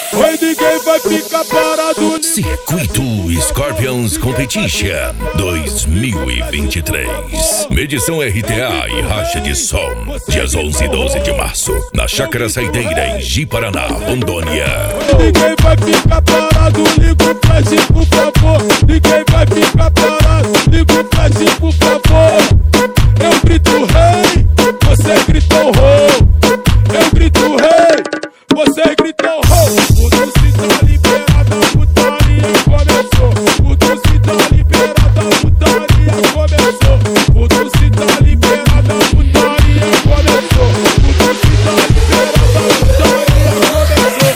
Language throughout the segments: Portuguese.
Oi, ninguém vai ficar parado. Circuito Scorpions Competition 2023. Medição RTA e Racha de Som. Dias 11 e 12 de março. Na Chácara Saideira, em Ji-Paraná, Rondônia. Ninguém vai ficar parado. Liga o flash, por favor. Ninguém vai ficar parado. Liga o flash, por favor. Eu grito rei, você gritou ho. Eu grito rei, você gritou ho. O doce tá liberado, a putaria começou. O doce tá liberado, a putaria começou. O doce tá liberado, a putaria começou. O doce tá liberado, a putaria começou.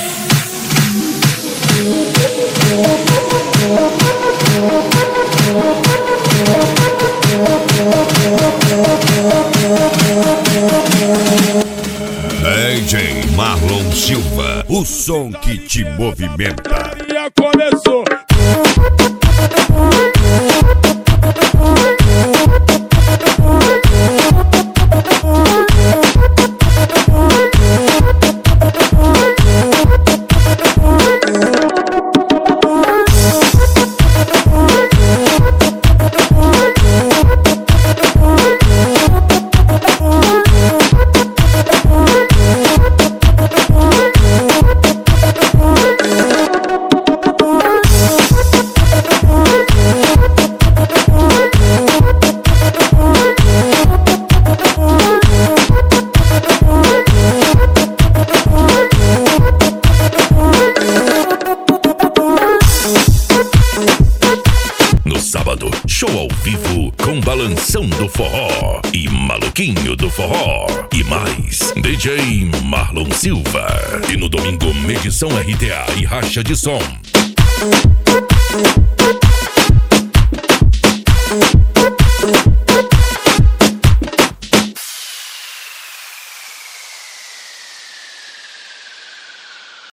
DJ Marlon Silva, o som que te movimenta. Já começou. Sábado, show ao vivo com Balanção do Forró e Maluquinho do Forró e mais DJ Marlon Silva. E no domingo, medição RTA e Racha de Som.